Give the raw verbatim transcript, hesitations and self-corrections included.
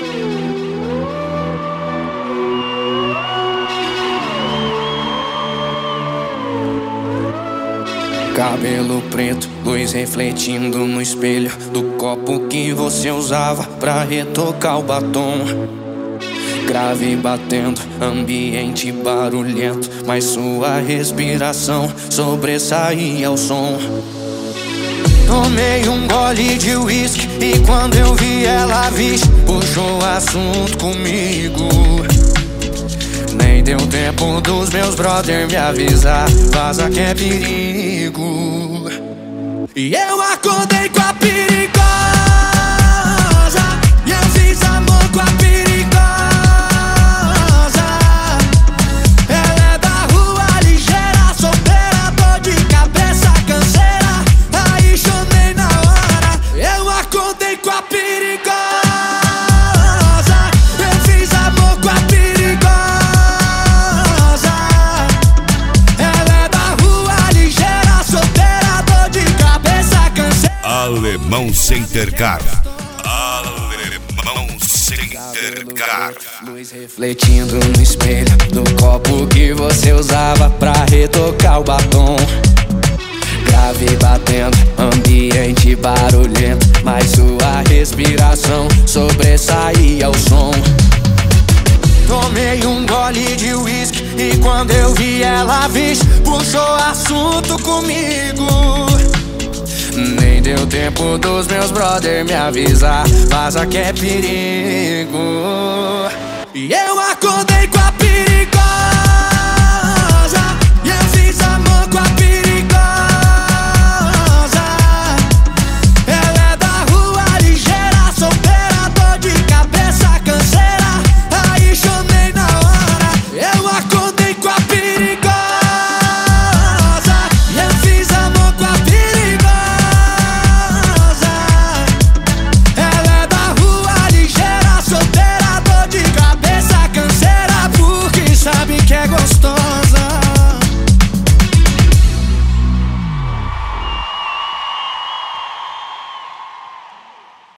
Cabelo preto, luz refletindo no espelho do copo que você usava pra retocar o batom. Grave batendo, ambiente barulhento, mas sua respiração sobressaía ao som. Tomei um gole de uísque e quando eu vi ela, vixe, puxou assunto comigo. Nem deu tempo dos meus brother me avisar, vaza que é perigo. E eu acordei com a perigosa, e eu fiz amor com a perigosa. Ela é da rua ligeira, solteira, dor de cabeça, canseira. Aí chamei na hora, eu acordei com a perigosa. Eu fiz amor com a perigosa. Alemão Centercar. Alemão Centercar. Luz refletindo no espelho do copo que você usava pra retocar o batom. Grave batendo, ambiente barulhento, mas sua respiração sobressaía ao som. Tomei um gole de uísque e quando eu vi ela, vixe, puxou assunto comigo. Nem deu tempo dos meus brother me avisar, vaza que é perigo. E eu acordei com a